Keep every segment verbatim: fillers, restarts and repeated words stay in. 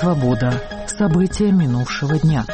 Свобода. События минувшего дня.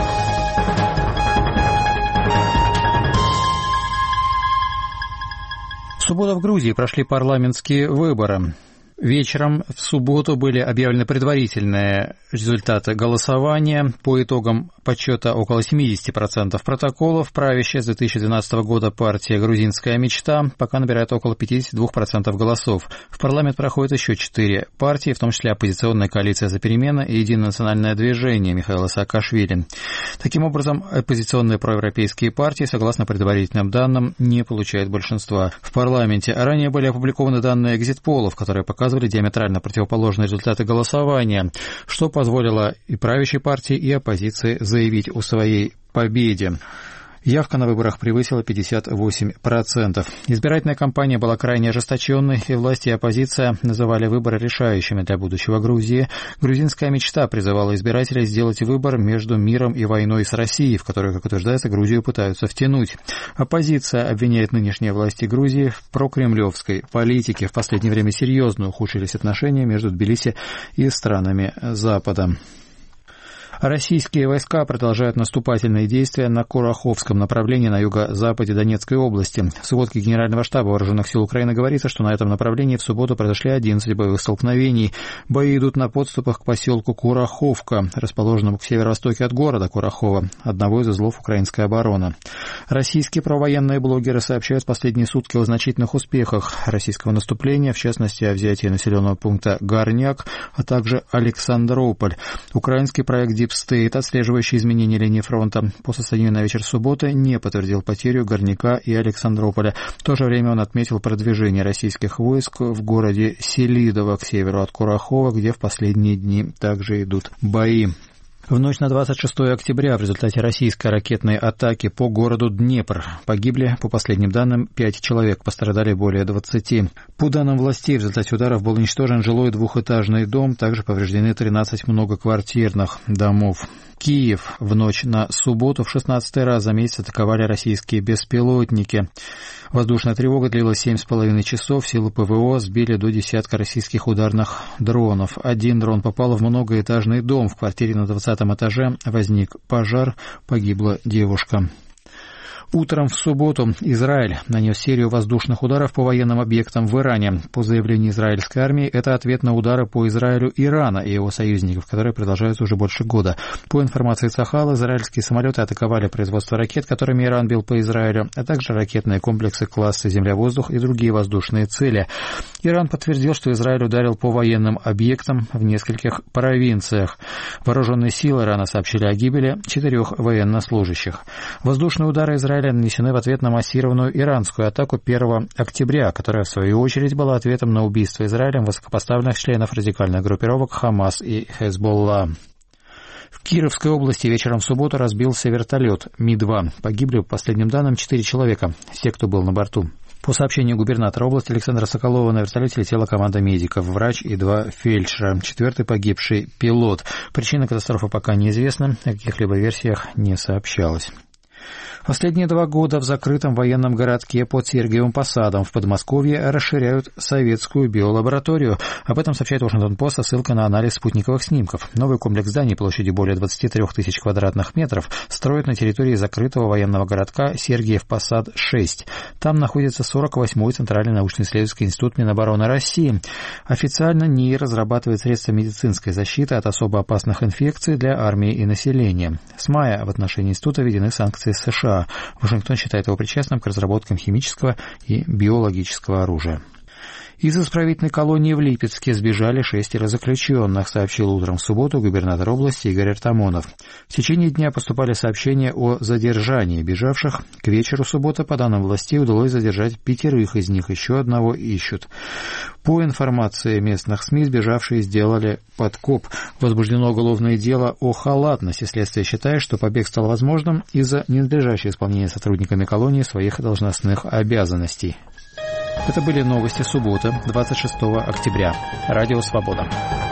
В субботу в Грузии прошли парламентские выборы. Вечером в субботу были объявлены предварительные результаты голосования. По итогам подсчета около семьдесят процентов протоколов правящая с две тысячи двенадцатого года партия «Грузинская мечта» пока набирает около пятьдесят два процента голосов. В парламент проходят еще четыре партии, в том числе оппозиционная коалиция «За перемены» и «Единое национальное движение» Михаила Саакашвили. Таким образом, оппозиционные проевропейские партии, согласно предварительным данным, не получают большинства в парламенте. Ранее были опубликованы данные экзит-полов, которые показывали диаметрально противоположные результаты голосования, что позволило и правящей партии, и оппозиции заявить о своей победе. Явка на выборах превысила пятьдесят восемь процентов. Избирательная кампания была крайне ожесточенной, и власти и оппозиция называли выборы решающими для будущего Грузии. «Грузинская мечта» призывала избирателей сделать выбор между миром и войной с Россией, в которую, как утверждается, Грузию пытаются втянуть. Оппозиция обвиняет нынешние власти Грузии в прокремлевской политике. В последнее время серьезно ухудшились отношения между Тбилиси и странами Запада. Российские войска продолжают наступательные действия на Кураховском направлении на юго-западе Донецкой области. В сводке Генерального штаба Вооруженных сил Украины говорится, что на этом направлении в субботу произошли одиннадцать боевых столкновений. Бои идут на подступах к поселку Кураховка, расположенному к северо-востоке от города Курахова, одного из узлов украинской обороны. Российские провоенные блогеры сообщают в последние сутки о значительных успехах российского наступления, в частности, о взятии населенного пункта Горняк, а также Александрополь. Украинский проект Deep State, отслеживающий изменения линии фронта, по состоянию на вечер субботы не подтвердил потерю Горняка и Александрополя. В то же время он отметил продвижение российских войск в городе Селидово к северу от Курахова, где в последние дни также идут бои. В ночь на двадцать шестое октября в результате российской ракетной атаки по городу Днепр погибли, по последним данным, пять человек, пострадали более двадцати. По данным властей, в результате ударов был уничтожен жилой двухэтажный дом, также повреждены тринадцать многоквартирных домов. Киев в ночь на субботу в шестнадцатый раз за месяц атаковали российские беспилотники. Воздушная тревога длилась семь с половиной часов, силы ПВО сбили до десятка российских ударных дронов. Один дрон попал в многоэтажный дом, в квартире на двадцатом этаже возник пожар, погибла девушка. Утром в субботу Израиль нанес серию воздушных ударов по военным объектам в Иране. По заявлению израильской армии, это ответ на удары по Израилю Ирана и его союзников, которые продолжаются уже больше года. По информации Цахала, израильские самолеты атаковали производство ракет, которыми Иран бил по Израилю, а также ракетные комплексы класса «Земля-воздух» и другие воздушные цели. Иран подтвердил, что Израиль ударил по военным объектам в нескольких провинциях. Вооруженные силы Ирана сообщили о гибели четырех военнослужащих. Воздушные удары Израиля нанесены в ответ на массированную иранскую атаку первого октября, которая, в свою очередь, была ответом на убийство Израилем высокопоставленных членов радикальных группировок Хамас и Хезболла. В Кировской области вечером в субботу разбился вертолет Ми два. Погибли, по последним данным, четыре человека, все, кто был на борту. По сообщению губернатора области Александра Соколова, на вертолете летела команда медиков, врач и два фельдшера. Четвертый погибший пилот. Причина катастрофы пока неизвестна, о каких-либо версиях не сообщалось. Последние два года в закрытом военном городке под Сергиевым Посадом в Подмосковье расширяют советскую биолабораторию. Об этом сообщает Вашингтон-Пост со ссылкой на анализ спутниковых снимков. Новый комплекс зданий площадью более двадцать три тысячи квадратных метров строят на территории закрытого военного городка Сергиев Посад шесть. Там находится сорок восьмой Центральный научно-исследовательский институт Минобороны России. Официально НИИ разрабатывает средства медицинской защиты от особо опасных инфекций для армии и населения. С мая в отношении института введены санкции США. Вашингтон считает его причастным к разработкам химического и биологического оружия. Из исправительной колонии в Липецке сбежали шестеро заключенных, сообщил утром в субботу губернатор области Игорь Артамонов. В течение дня поступали сообщения о задержании бежавших. К вечеру субботы, по данным властей, удалось задержать пятерых из них, еще одного ищут. По информации местных СМИ, сбежавшие сделали подкоп. Возбуждено уголовное дело о халатности. Следствие считает, что побег стал возможным из-за ненадлежащего исполнения сотрудниками колонии своих должностных обязанностей. Это были новости субботы, двадцать шестого октября. Радио «Свобода».